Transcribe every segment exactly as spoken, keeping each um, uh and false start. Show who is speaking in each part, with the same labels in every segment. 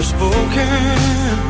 Speaker 1: softly spoken.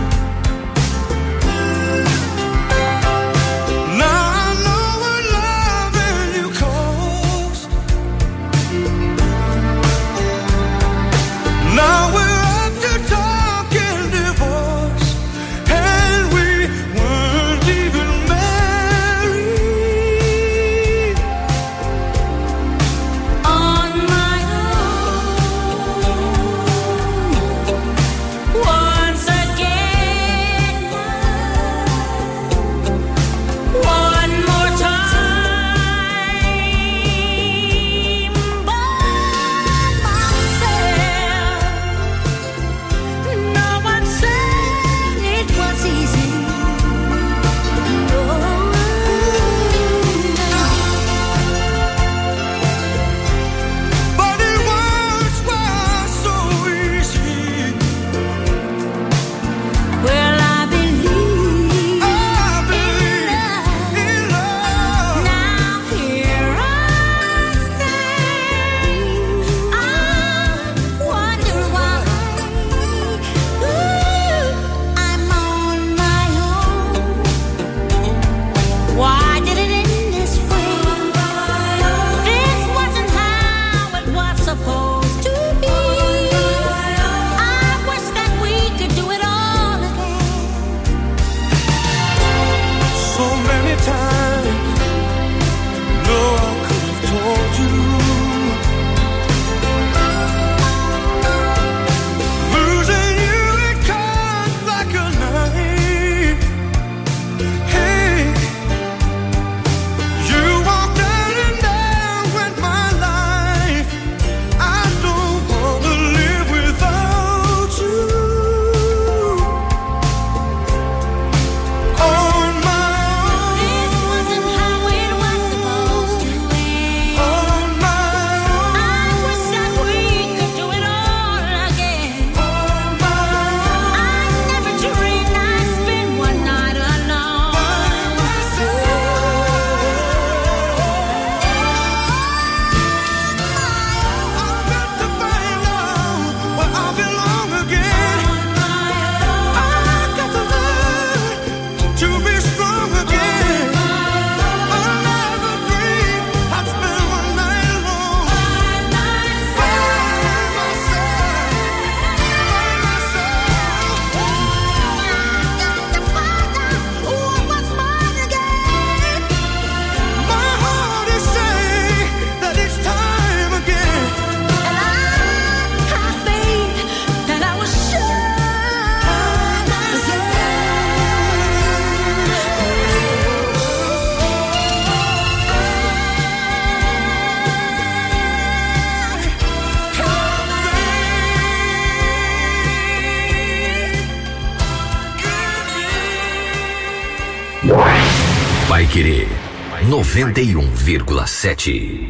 Speaker 2: Paiquerê noventa e um vírgula sete.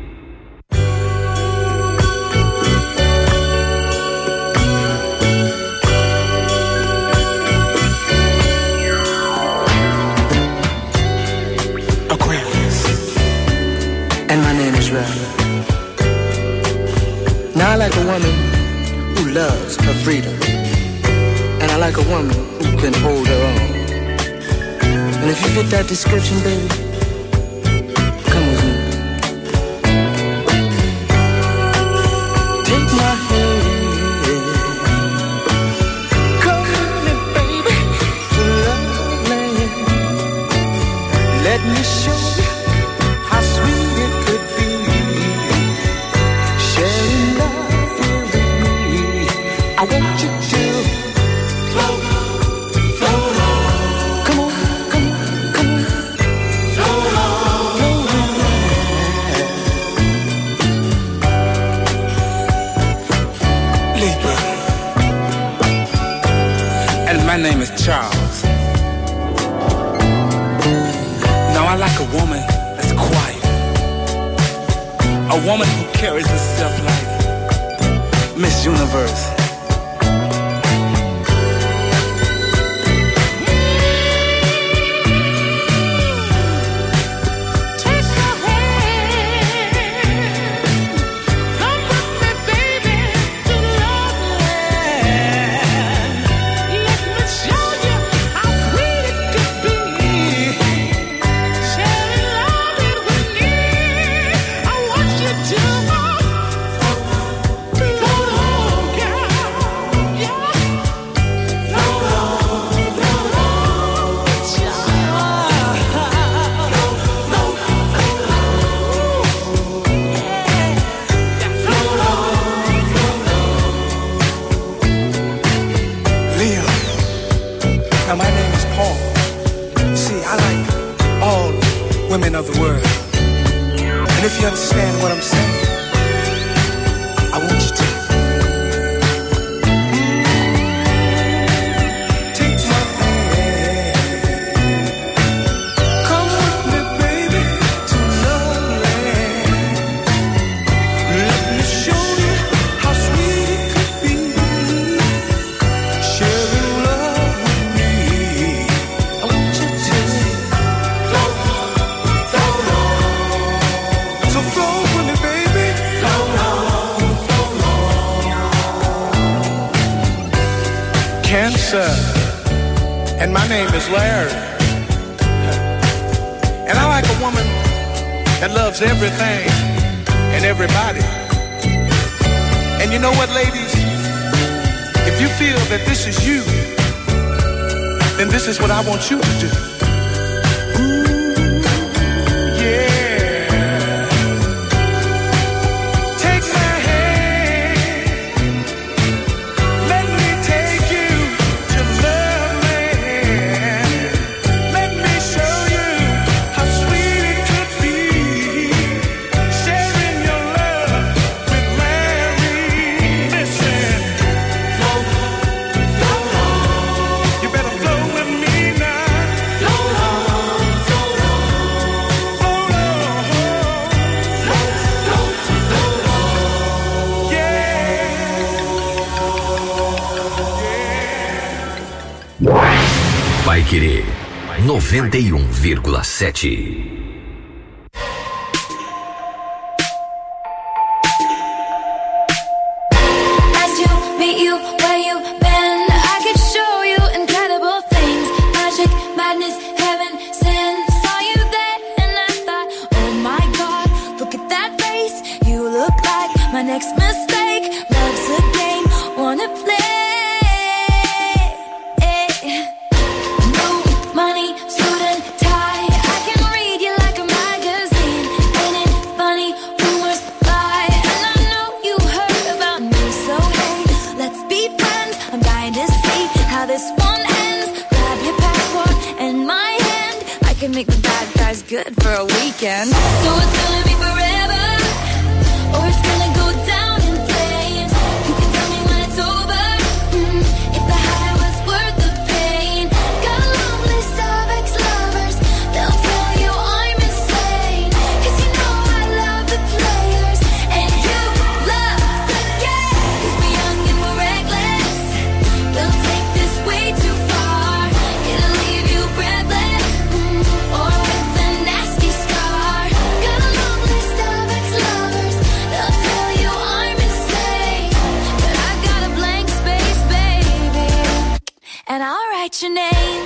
Speaker 3: Now I like a woman who loves her freedom, and I like a woman who can hold her own. And if you fit that description, baby, come with me. Take my hand, come with me, baby, to love land. Let me show you how sweet it could be. Sharing love with me, I want you to float, float on. Come on, come on, come on, float on, float on. Libra, and my name is Charles. Now I like a woman that's quiet, a woman who carries herself like Miss Universe. Come with me, baby, to love land.
Speaker 1: Now my name is Paul. See, I like all women of the world. And if you understand what I'm saying, I want you to take my hand. Come with me, baby, to Love Land. Let me show you how sweet it could be, sharing love with me. I want you to float, float on. So float with me, baby. Float on, float on. Cancer, and my name is Larry. And I like a woman that loves everything and everybody. And you know what, ladies? If you feel that this is you, then this is what I want you to do. Ooh, yeah. Take my hand. Let me take you to Love Land. Let me show you how sweet it could be, sharing your love with Larry. Listen, float, float on. You better float with me now. Float on, float on, float on. Float, float, float on. Yeah, yeah.
Speaker 2: Vai Querer noventa e um vírgula sete.
Speaker 4: Asked you, meet you, where you been. I could show you incredible things. Magic, madness, heaven, sin. Saw you there and I thought, oh my God, look at that face. You look like my next mistake. Love's a game, wanna play. No money, suit and tie. I can read you like a magazine. Ain't it funny? Rumors fly. And I know you heard about me, so hey, let's be friends. I'm dying to see how this one ends. Grab your passport and my hand. I can make the bad guys good for a weekend. So it's gonna be forever, or it's gonna go down in flames. You can tell me when it's over, mm, if the high was worth the pain. Got a long list of ex-lovers, they'll tell you I'm insane. 'Cause you know I love the players, and you love the game. 'Cause we're young and we're reckless, we'll take this way too far. It'll leave you breathless, mm, or with a nasty scar. Got a long list of ex-lovers, they'll tell you I'm insane. But I got a blank space, baby, and I'll write your name.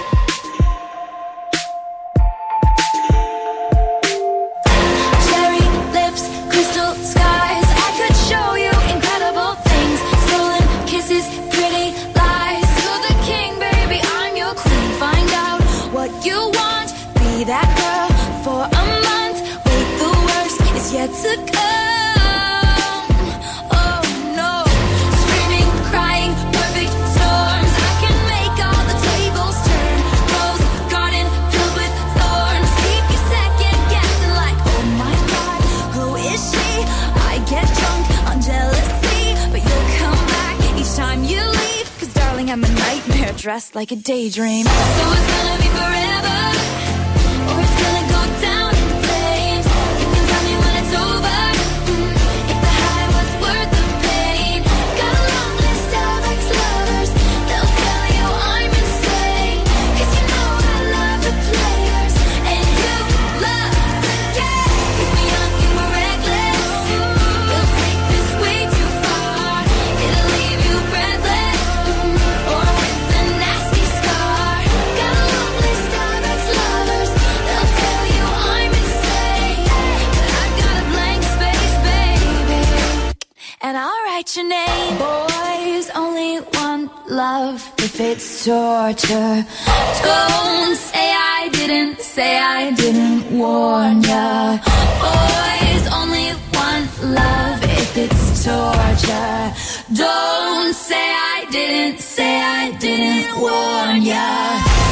Speaker 4: Cherry lips, crystal skies. I could show you incredible things. Stolen kisses, pretty lies. You're the king, baby, I'm your queen. Find out what you want. Be that girl for a month. Wait, the worst is yet to come. Oh no. Screaming, crying, perfect storms. I can make all the tables turn. Rose garden filled with thorns. Keep you second guessing like, oh my God, who is she? I get drunk on jealousy, but you'll come back each time you leave. 'Cause darling, I'm a nightmare dressed like a daydream. So it's gonna be forever, or it's gonna go down in flames. You can tell me when it's over, mm, if the high was worth the pain. Got a long list of ex-lovers, they'll tell you I'm insane. 'Cause you know I love the players, and you love the game. 'Cause we're young and we're reckless, we'll take this way too far. It'll leave you breathless, mm, or with a nasty scar. Got a long list of ex-lovers, they'll tell you I'm insane. But I got a blank space, baby, and I'll write your name. Boys only want love if it's torture. Don't say I didn't, say I didn't warn ya. Boys only want love if it's torture. Don't say I didn't, say I didn't warn ya.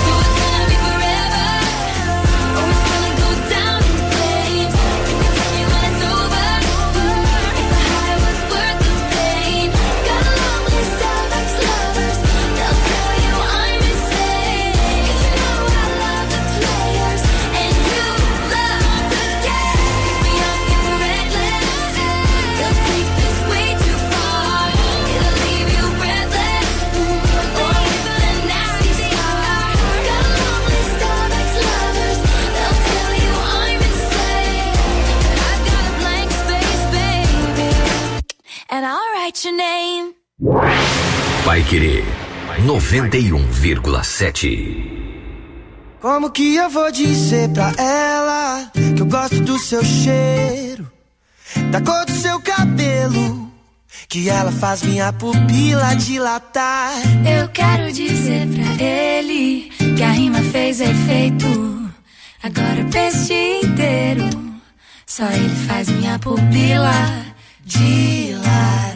Speaker 2: Paiquerê noventa e um vírgula sete.
Speaker 5: Como que eu vou dizer pra ela que eu gosto do seu cheiro, da cor do seu cabelo, que ela faz minha pupila dilatar?
Speaker 4: Eu quero dizer pra ele que a rima fez efeito. Agora eu penso o dia inteiro, só ele faz minha pupila dilatar.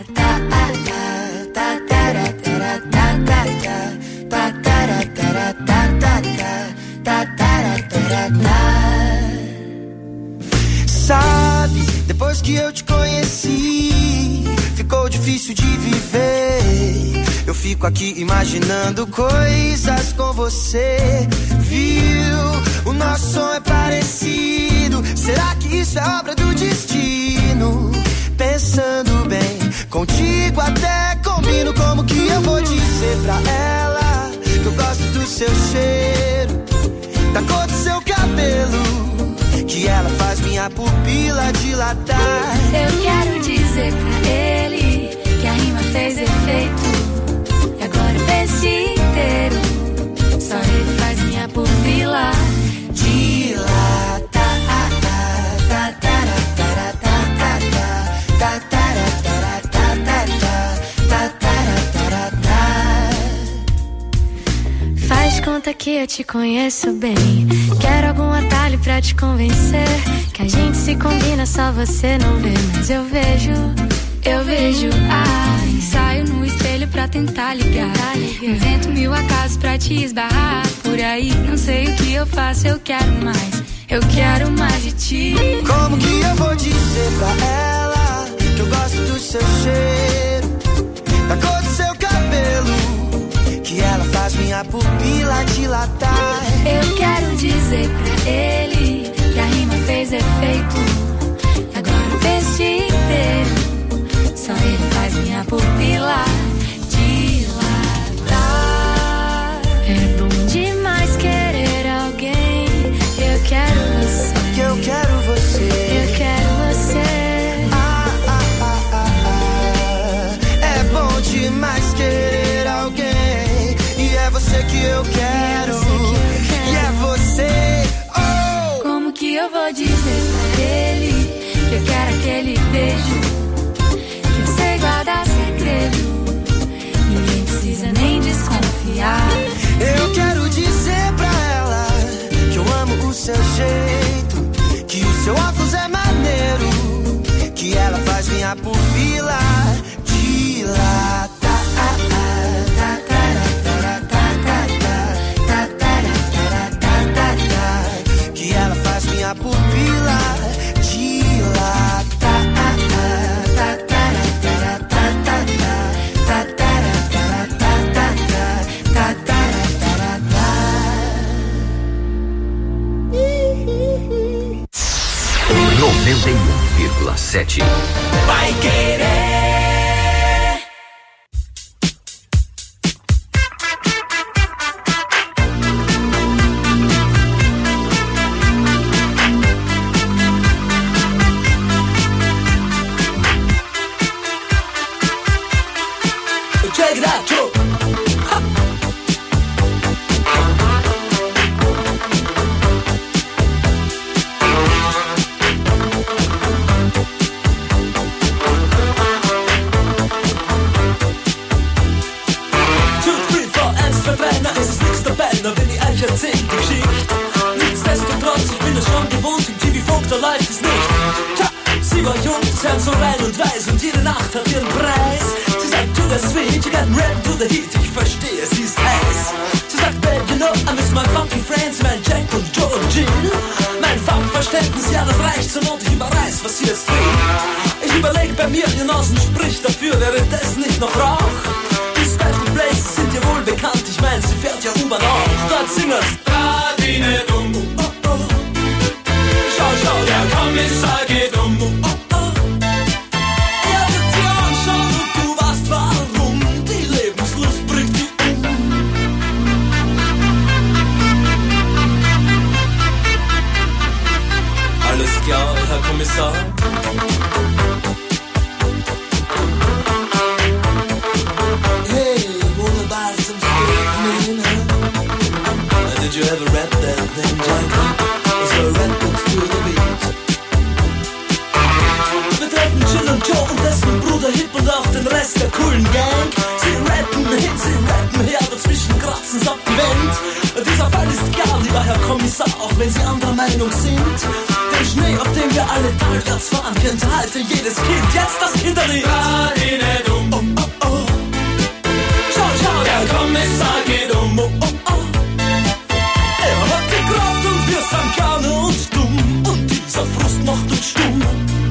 Speaker 5: Sabe, depois que eu te conheci, ficou difícil de viver. Eu fico aqui imaginando coisas com você. Viu? O nosso som é parecido. Será que isso é obra do destino? Pensando bem, contigo até combino. Como que eu vou dizer pra ela que eu gosto do seu cheiro, da cor do seu cabelo, que ela faz minha pupila dilatar?
Speaker 4: Eu quero dizer pra ele que a rima fez efeito. E agora eu penso o dia inteiro, só ele faz minha pupila dilatar. Faz conta que eu te conheço bem. Quero algum atalho pra te convencer que a gente se combina, só você não vê. Mas eu vejo, eu vejo. Ah, ensaio no espelho pra tentar ligar. Invento mil acasos pra te esbarrar por aí. Não sei o que eu faço, eu quero mais. Eu quero mais de ti.
Speaker 5: Como que eu vou dizer pra ela que eu gosto do seu cheiro, da cor do seu cabelo, que ela faz minha pupila dilatar?
Speaker 4: Eu quero dizer pra ele que a rima fez efeito. Agora eu penso o dia inteiro, só ele faz minha pupila dilatar. É bom demais querer alguém. Eu quero você,
Speaker 5: que eu quero você,
Speaker 4: eu quero você.
Speaker 5: Ah, ah, ah, ah, ah. É bom demais querer alguém, e é você que eu quero, e é você. Oh!
Speaker 4: Como que eu vou dizer pra ele que eu quero aquele beijo, que eu sei guardar segredo, ninguém precisa nem desconfiar.
Speaker 5: Eu quero dizer pra ela que eu amo o seu jeito, que o seu óculos é maneiro, que ela faz minha pupila dilatar. Que ela faz minha pupila dilatar.
Speaker 2: noventa e um vírgula sete.
Speaker 3: Vai querer.
Speaker 6: Check that, Joe. Erzählt die Geschichte. Nichtsdestotrotz, ich bin es schon gewohnt, im T V-Funk, da läuft es nicht. Tja, sie war jung, das Herz so rein und weiß, und jede Nacht hat ihren Preis. Sie sagt, to the sweet, you got rap to the heat, ich verstehe, sie ist heiß. Sie sagt, babe, you know, I miss my funky friends, mein Jack und Joe und Jill. Mein Funkverständnis, ja, das reicht zur Not, ich überreiß, was sie jetzt will. Ich überleg bei mir, ihr Nasen spricht dafür, wäre das nicht noch Rauch? Die Special Places sind ja wohl bekannt, ich mein, sie fährt ja U-Bahn auch. Dort singen's Radine dumm, oh, oh. Schau, schau, der Kommissar geht um, oh, oh. Er wird dir anschauen und du weißt warum, die Lebenslust bringt die um. Alles klar, Herr Kommissar. Hey, Meinung sind. Den Schnee, auf dem wir alle talwärts fahren, kennt heute jedes Kind. Jetzt das Kinderlied. Oh, oh, oh. Schau, schau, der Kommissar geht um. Oh, oh, oh. Er hat die Kraft und wir sind gerne und dumm. Und dieser Frust macht uns stumm.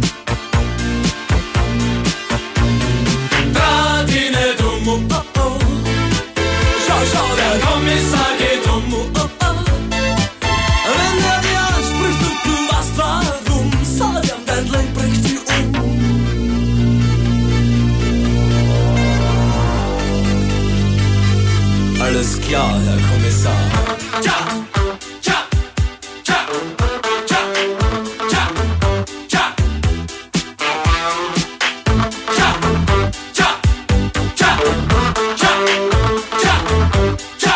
Speaker 6: Da die nicht um. Oh, oh, oh. Schau, schau, der Kommissar geht um. Oh, oh, oh. Wenn er dir anspricht und du weißt warum, sag ihm, dein Leben bringt dich um. Alles klar, Herr Kommissar. Tja, tja, tja, tja, tja, tja. Tja, tja, tja, tja, tja, tja.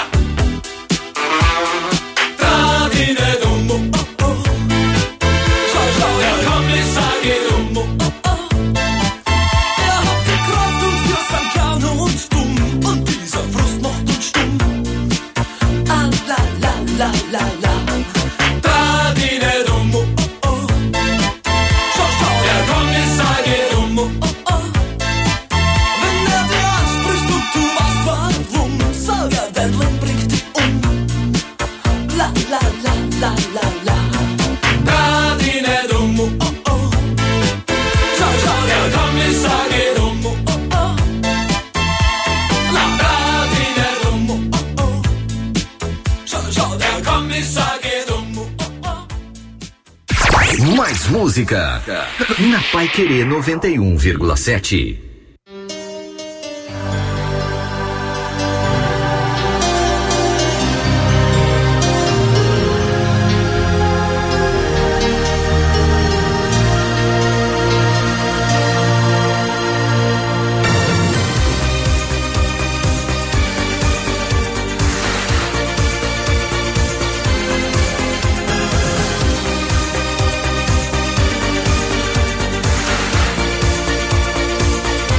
Speaker 6: Da die nicht um, oh, oh, oh. Schau, schau, der Kommissar geht um, oh, oh, oh. Er hat die Kraft und wir sind gerne und dumm. Und dieser Frust macht uns stumm. Ah, la, la, la, la, la. Da die nicht um, oh, oh, oh. Schau, schau, der Kommissar geht um, oh, oh, oh. Wenn er dir anspricht und du weißt warum, sag er, dein Leben bringt dich um. La, la, la, la, la, la. Da die nicht um, oh, oh, oh. Schau, schau, der Kommissar geht um, oh, oh, oh. La, da die nicht um, oh, oh, oh. Schau, schau, der Kommissar geht um, oh, oh, oh.
Speaker 2: Mais música na Paiquerê noventa e um vírgula sete.
Speaker 7: Thank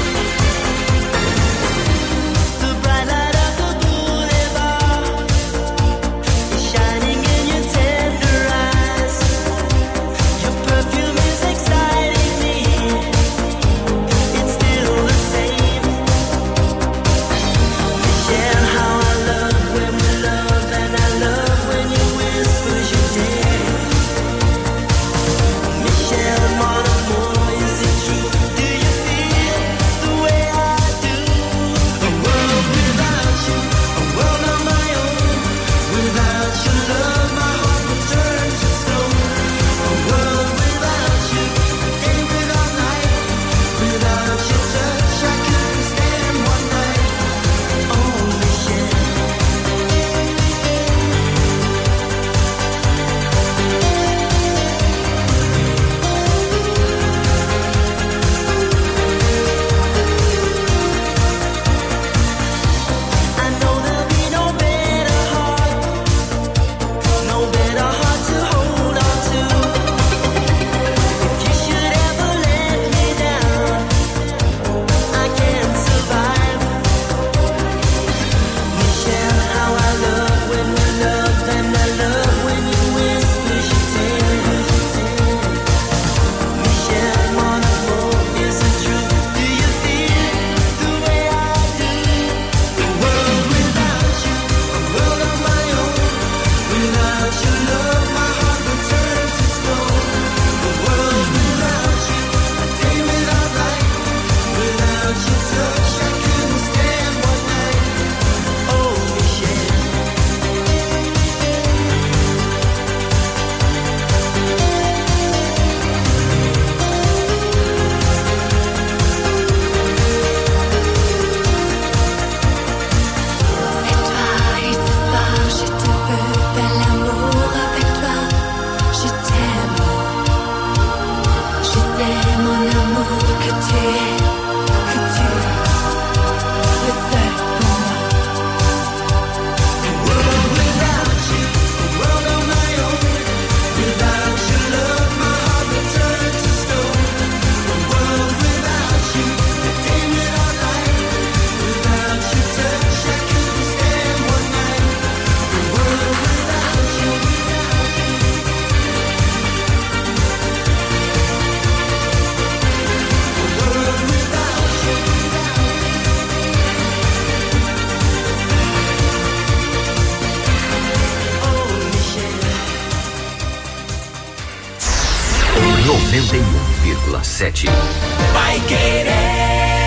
Speaker 2: vírgula sete.
Speaker 3: Paiquerê.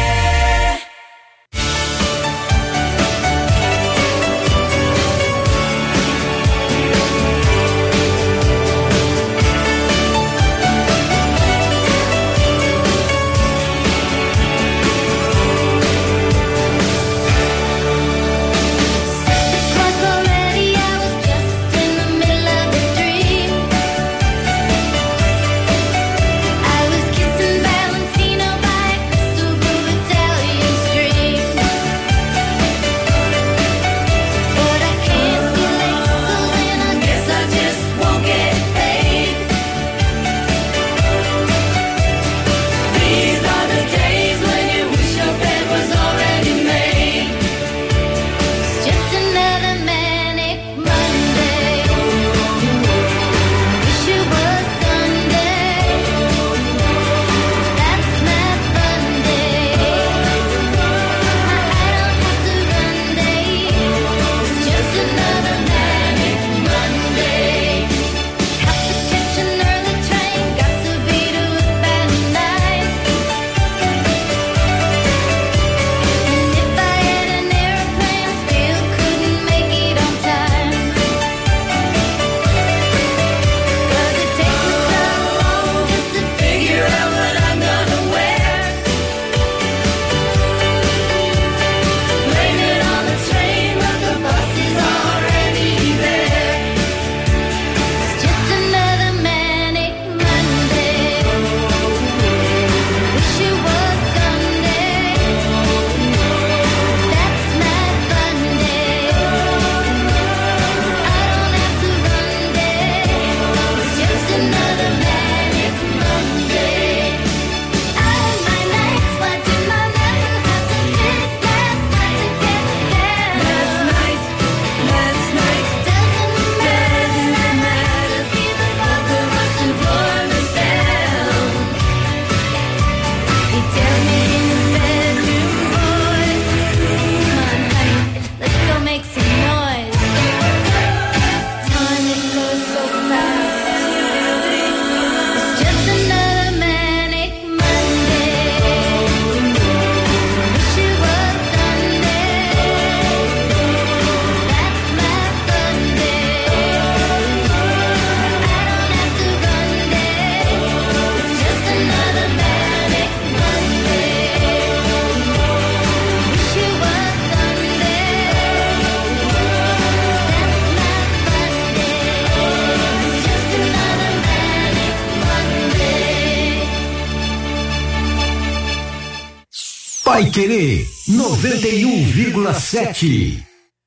Speaker 2: Paiquerê noventa e um vírgula sete.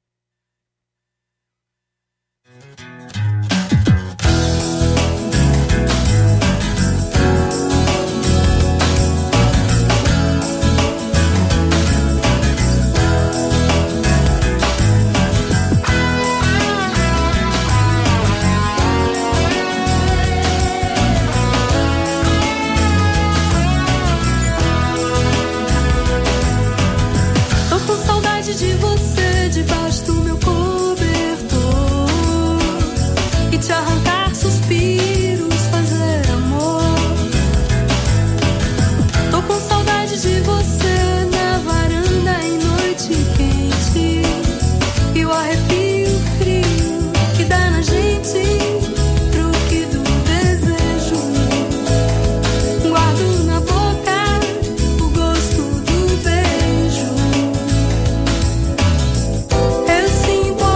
Speaker 7: De você debaixo do meu cobertor e te arrancar suspiros, fazer amor. Tô com saudade de você na varanda em noite quente e o arrepio frio que dá na gente pro que do desejo. Guardo na boca o gosto do beijo. Eu sinto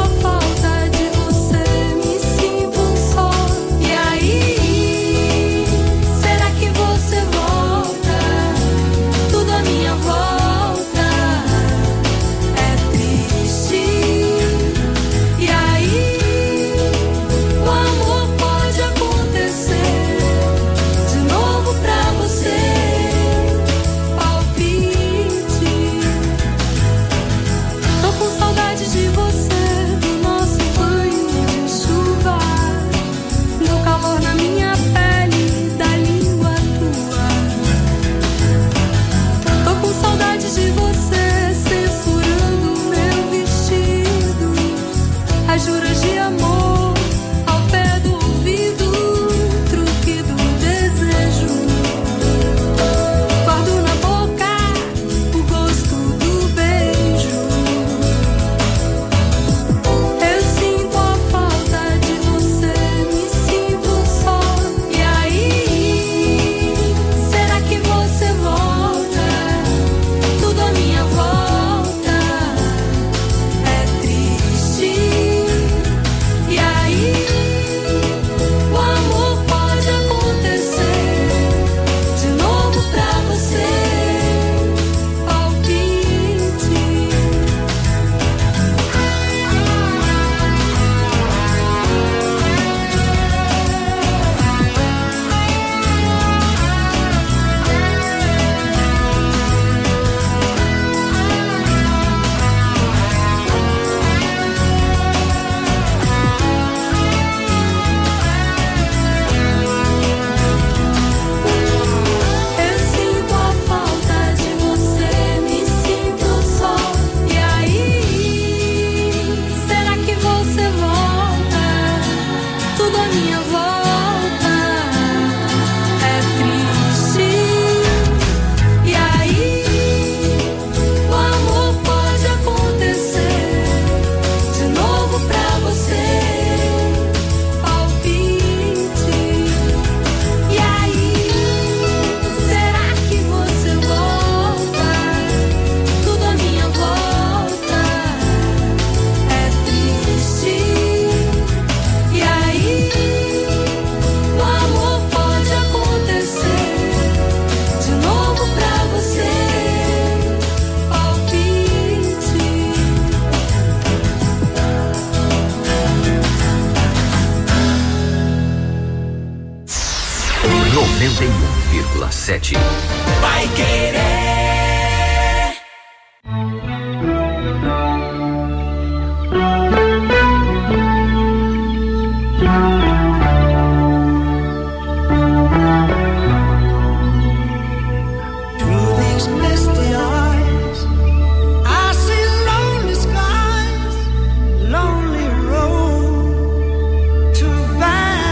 Speaker 2: noventa e um vírgula sete.
Speaker 3: Vai Querer.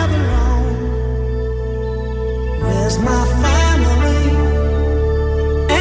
Speaker 8: My family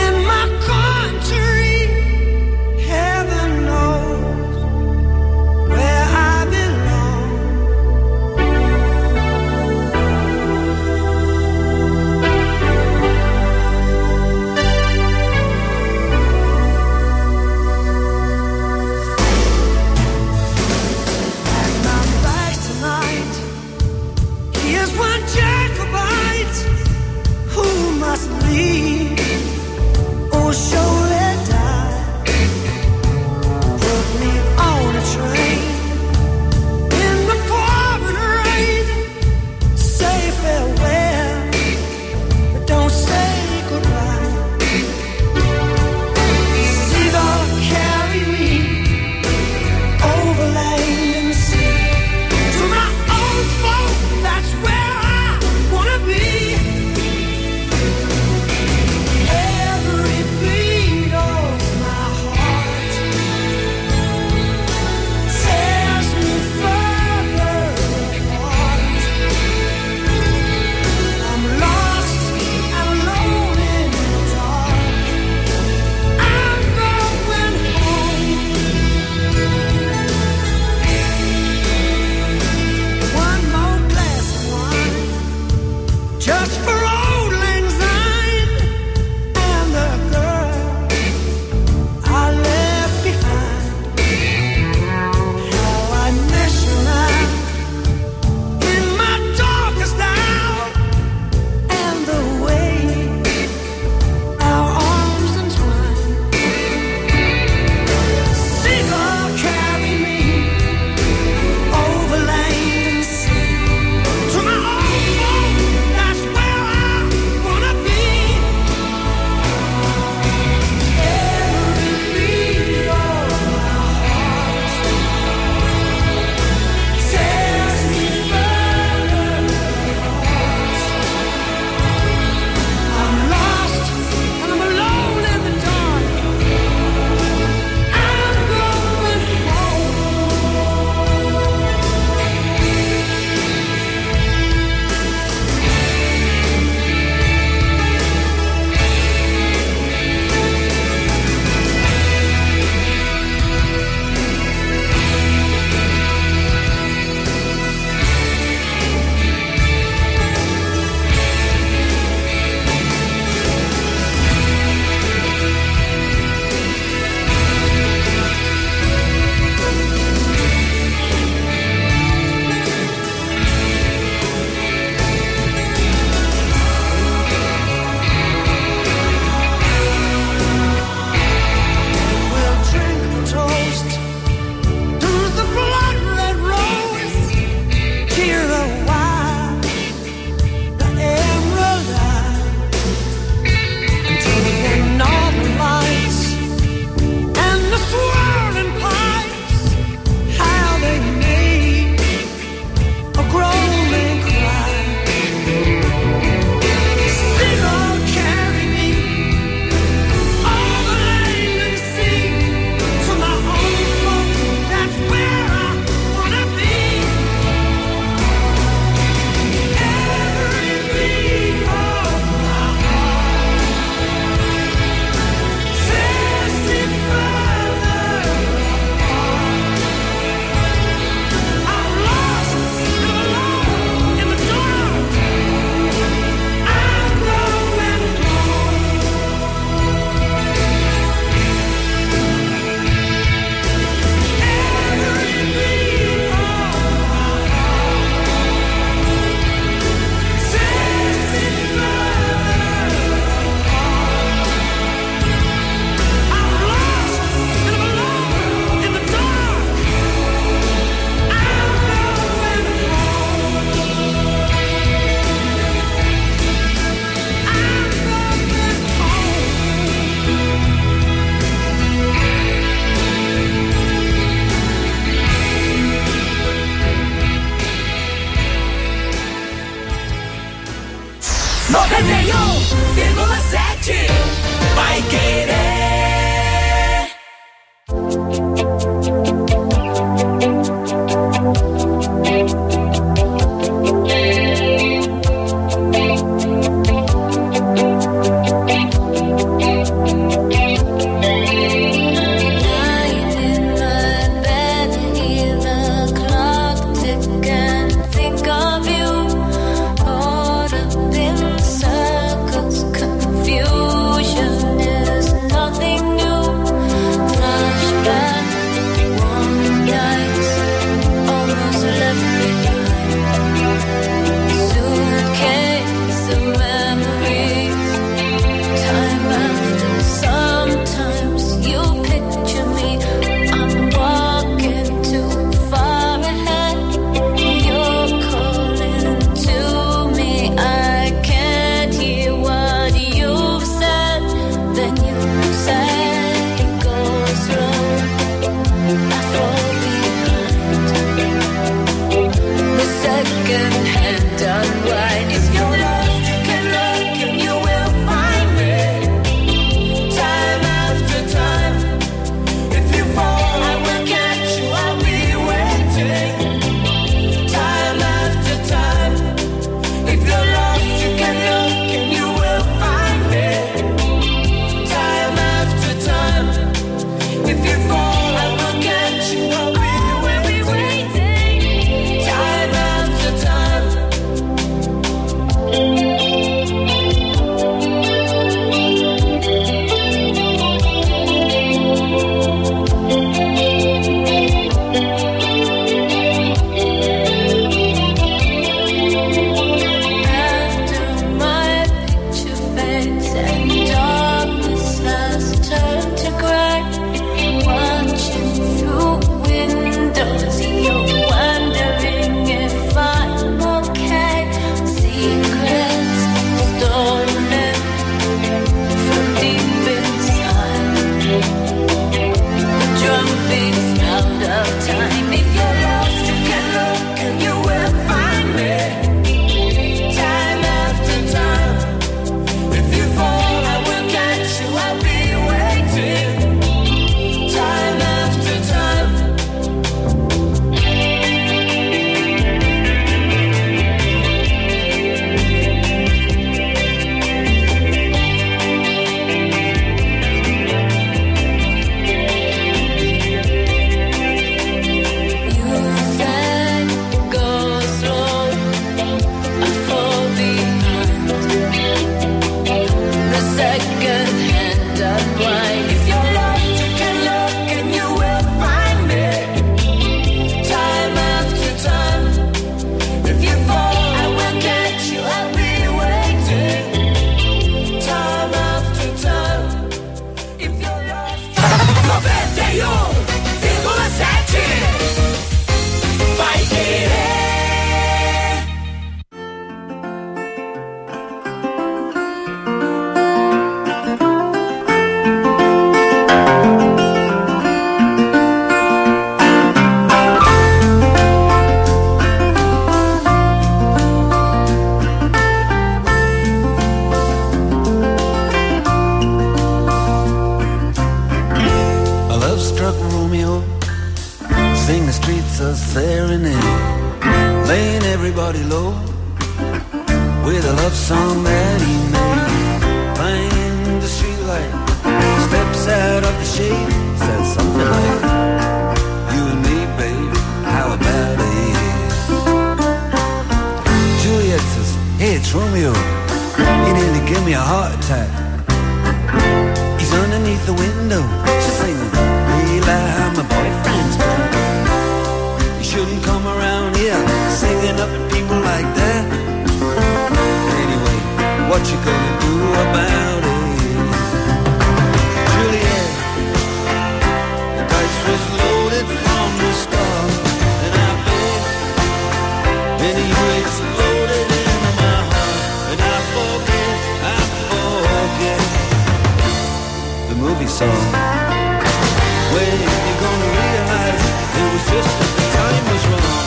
Speaker 6: virgola sete. Vai Querer.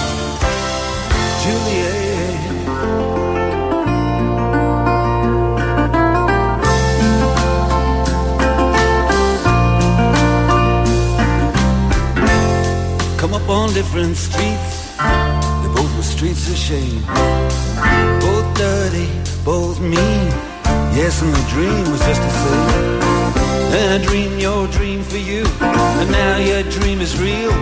Speaker 8: Juliet. come up on different streets. They both were streets of shame. Both dirty, both mean. Yes, and the dream was just the same. And I dreamed your dream for you, and now your dream is real.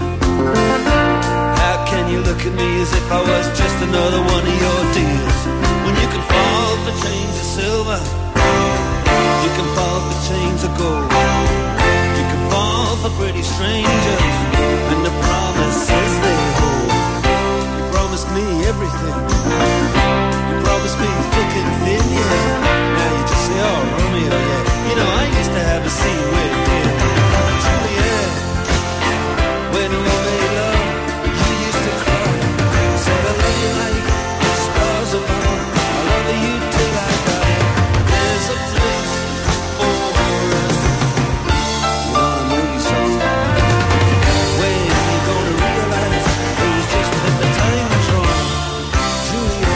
Speaker 8: How can you look at me as if I was just another one of your deals? When you can fall for chains of silver, you can fall for chains of gold. You can fall for pretty strangers and the promises they hold. You promised me everything. You promised me thick and thin, yeah. Now you just say, oh, Romeo, yeah. You know, I used to have a scene with you, Juliet. When we made love, you used to cry. You said I love you like the stars above. I love you till I die. There's a place for us. You want a movie song? When you gonna realize it was just that the time was wrong, Juliet.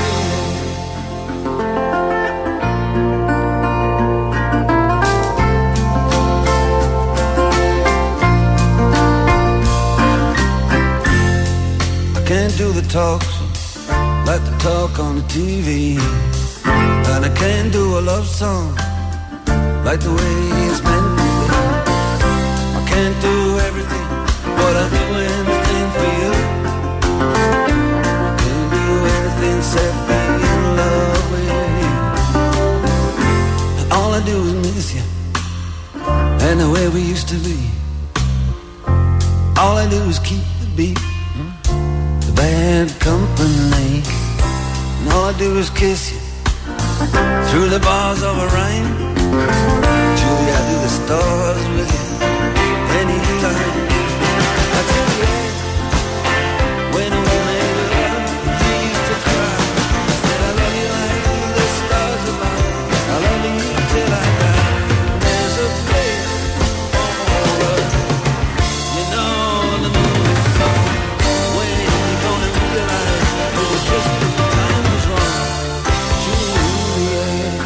Speaker 8: Can't do the talk like the talk on the T V, and I can't do a love song like the way it's meant to be. I can't do everything, but I'll do anything for you. Can't do anything except be in love with you. And all I do is miss you, and the way we used to be. All I do is keep the beat, bad company, and all I do is kiss you through the bars of a rhyme. Julie, I do the stars with you anytime. I tell you, when we made love, you used to cry. I said I love you like the stars above. I love you till I die. There's a place for us, you know the movie song. Just as the time was wrong, Juliet.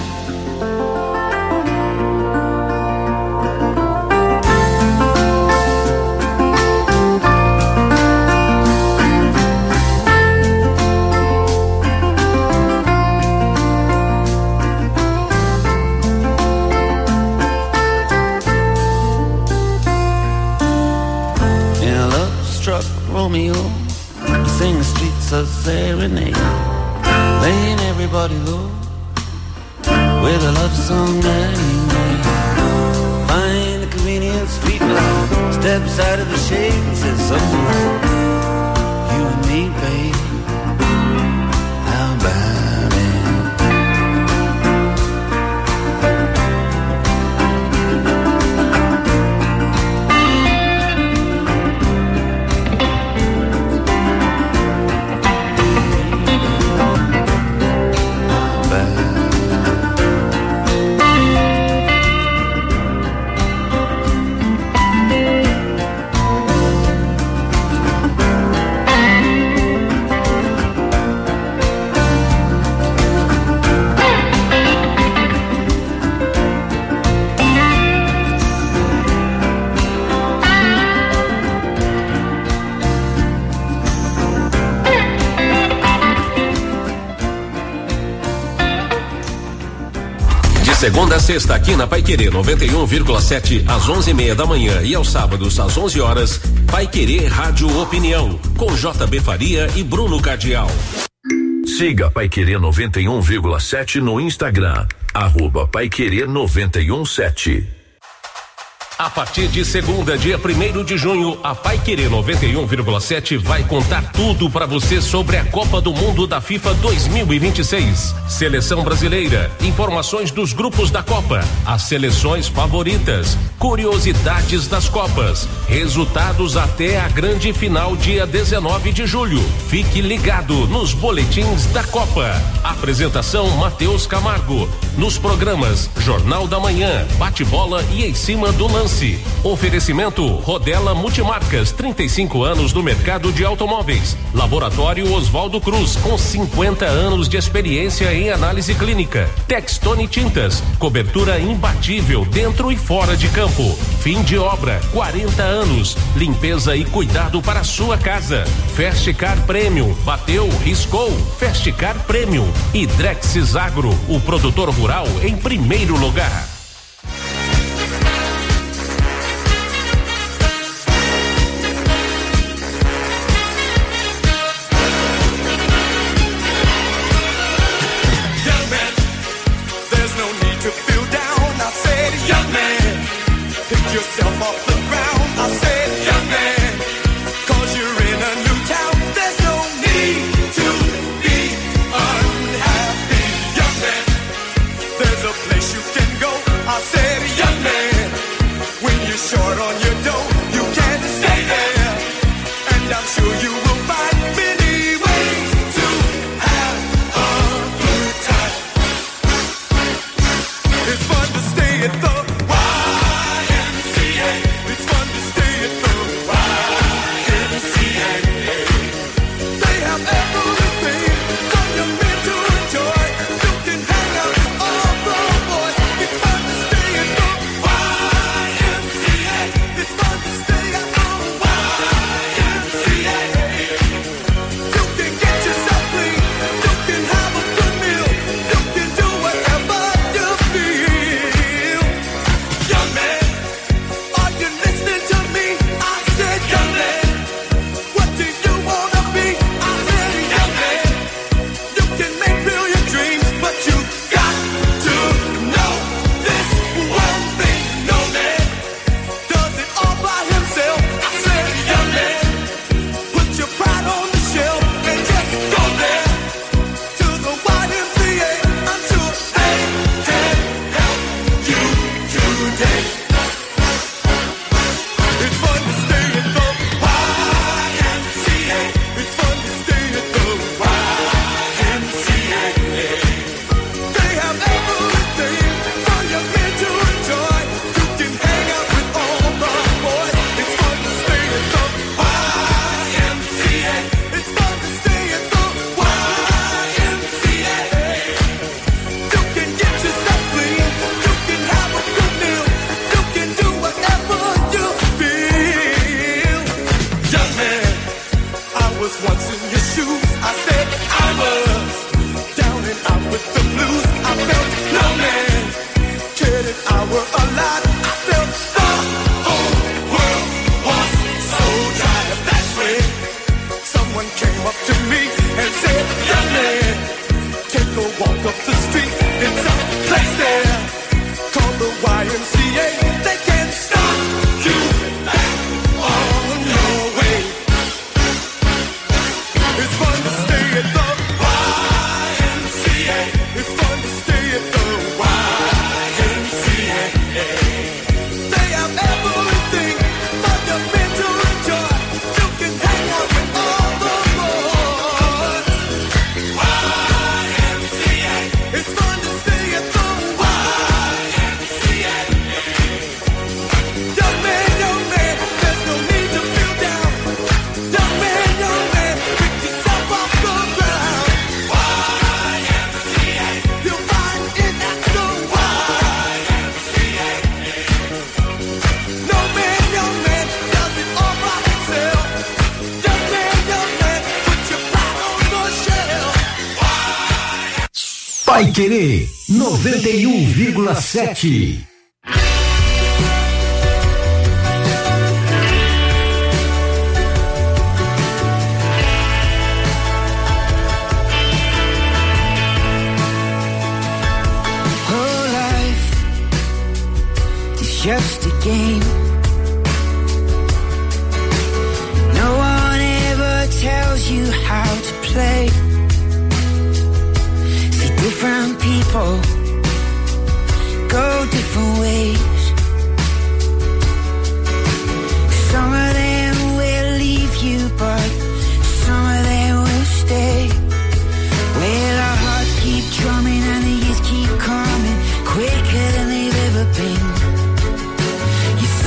Speaker 8: In a love-struck Romeo, sing the streets of serenade, laying everybody low with a love song that he made. Find the convenient street light, steps out of the shade and says something like, you and me, babe, how about it?
Speaker 9: Segunda a sexta aqui na Paiquerê noventa e um vírgula sete às onze e meia da manhã e aos sábados às onze horas, Paiquerê Rádio Opinião com J B Faria e Bruno Cardial.
Speaker 2: Siga Paiquerê noventa e um vírgula sete no Instagram, arroba Paiquerê noventa e um sete.
Speaker 9: A partir de segunda, dia primeiro de junho, a Paiquerê noventa e um vírgula sete vai contar tudo para você sobre a Copa do Mundo da FIFA dois mil e vinte e seis. Seleção brasileira, informações dos grupos da Copa, as seleções favoritas, curiosidades das Copas, resultados até a grande final dia dezenove de julho. Fique ligado nos boletins da Copa. Apresentação Matheus Camargo. Nos programas Jornal da Manhã, Bate-Bola e Em Cima do Lance. chance. Oferecimento Rodela Multimarcas, trinta e cinco anos no mercado de automóveis. Laboratório Oswaldo Cruz, com cinquenta anos de experiência em análise clínica. Textone Tintas, cobertura imbatível dentro e fora de campo. Fim de obra, quarenta anos. Limpeza e cuidado para a sua casa. Festcar Premium, bateu, riscou. Festcar Premium. E Drexis Agro, o produtor rural em primeiro lugar.
Speaker 10: Yourself off the ground, I said, young man, cause you're in a new town. There's no need to be unhappy, young man. There's a place you can go. I said, young man, when you're short on your dough, you can stay there, and I'm sure you will find many ways to have a good time. It's fun to stay at the
Speaker 11: Paiquerê noventa e um vírgula sete.
Speaker 5: Just a game. No one ever tells you how to play. See, different people go different ways. Some of them will leave you, but some of them will stay. Well, our hearts keep drumming and the years keep coming quicker than they've ever been.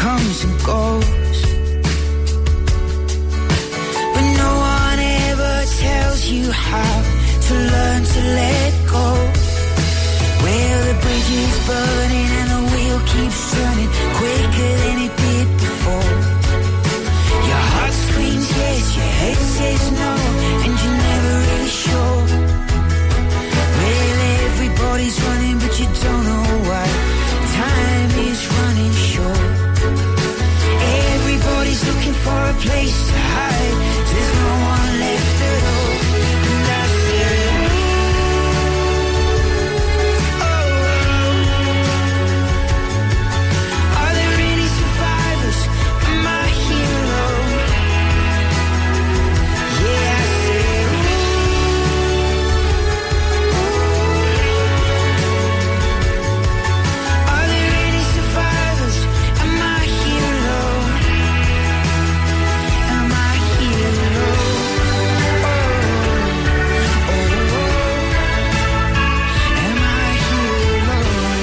Speaker 5: comes and goes, but no one ever tells you how to learn to let go. Well, the bridge is burning and the wheel keeps turning quicker than it did before. Your heart screams yes, your head says no, and you're never really sure. Well, everybody's running, but you don't know why. Time is running short. Everybody's looking for a place to hide. There's no one left at all. And I said, oh, oh. Are there any survivors? Am I hero? Yeah, I said, are there any survivors? Am I hero? Am I hero? Oh, oh, oh. Am I hero?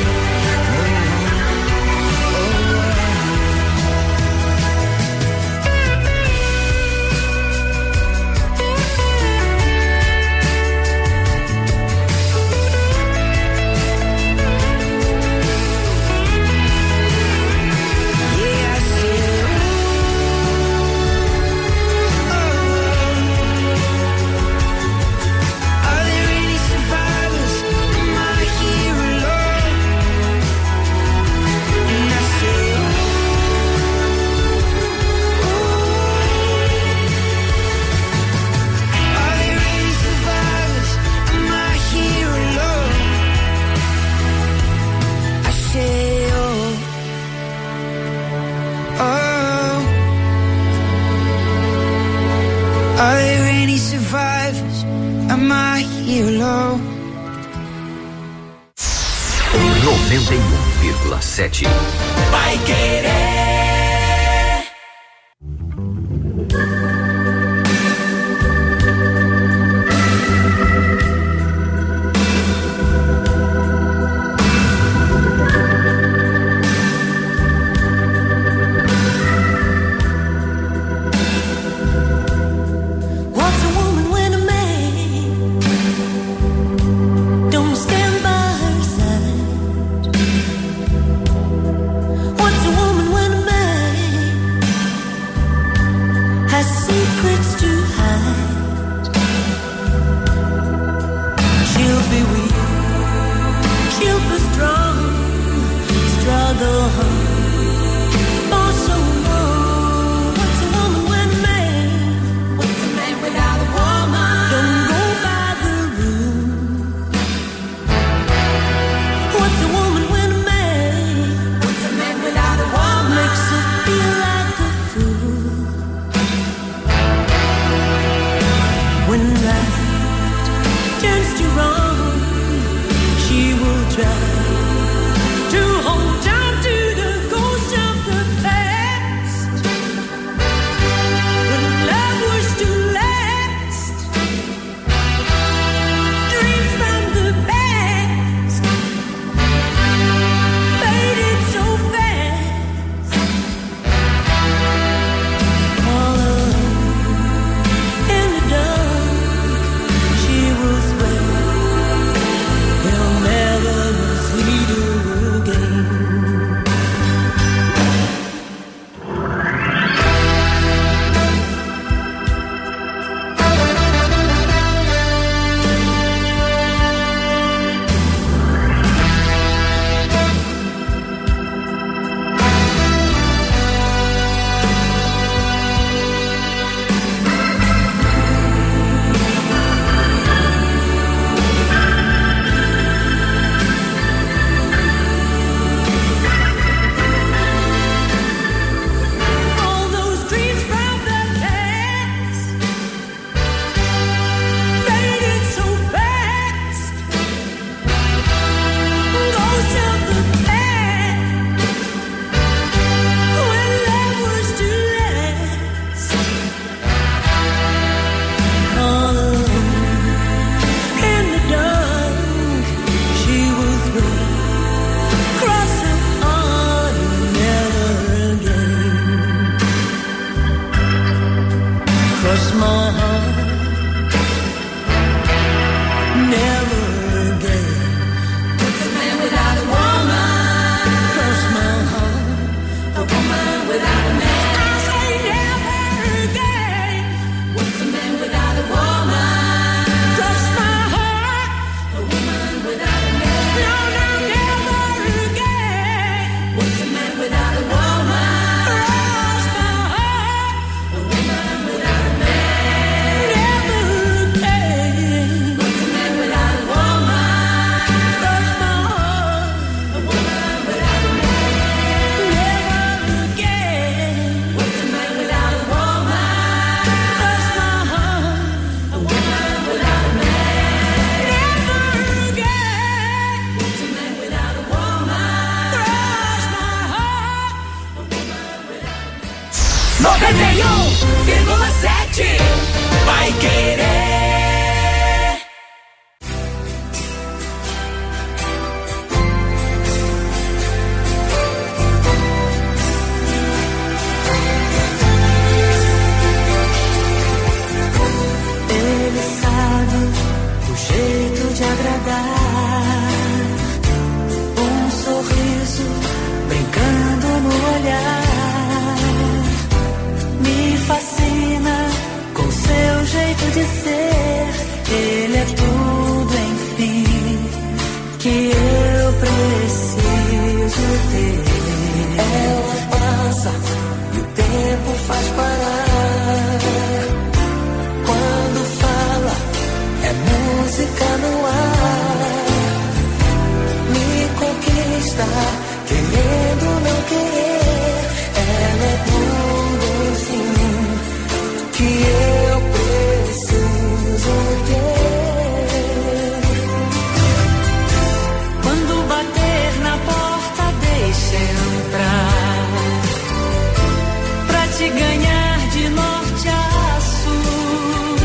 Speaker 5: Yeah, I said, are there any survivors? Am I hero? And I said, are there any survivors? Am I hero? I say, oh, oh. Are there any survivors? Am I hero?
Speaker 11: noventa e um vírgula sete.
Speaker 6: Vai querer.
Speaker 7: What's a woman when a man don't stand by her side? What's a woman when
Speaker 3: noventa e um vírgula sete Vai Querer.
Speaker 7: Ele sabe o jeito de agradar, um sorriso brincando no olhar, me fascina com seu jeito de ser. Ele é tudo, enfim, que eu preciso ter. Ela passa e o tempo faz parar. Quando fala, é música no ar. Me conquista, querendo não querer. Ela é tudo, enfim, que eu preciso ter. Quando bater na porta, deixa entrar, pra te ganhar de norte a sul.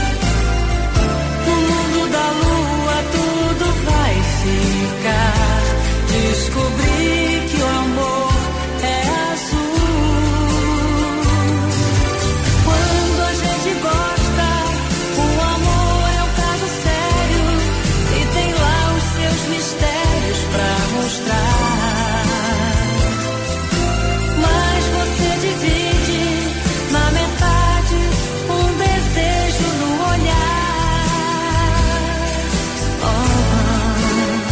Speaker 7: No mundo da lua tudo vai ficar. Descobri que o amor é azul. Quando a gente gosta, o amor é um caso sério e tem lá os seus mistérios pra mostrar. Mas você divide na metade um desejo no olhar. Oh.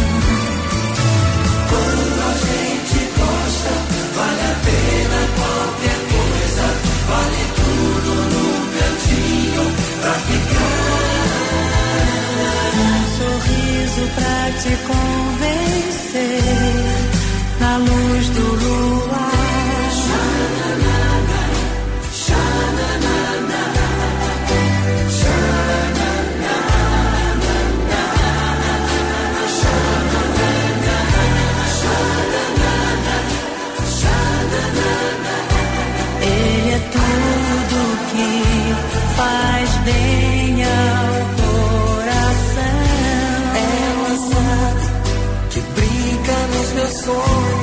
Speaker 7: Quando a gente gosta, vale a pena qualquer coisa, vale tudo num cantinho pra ficar. Um sorriso pra te convencer, na luz do luar. Ele é tudo que faz bem ao coração. Ela sabe que brinca nos meus sonhos.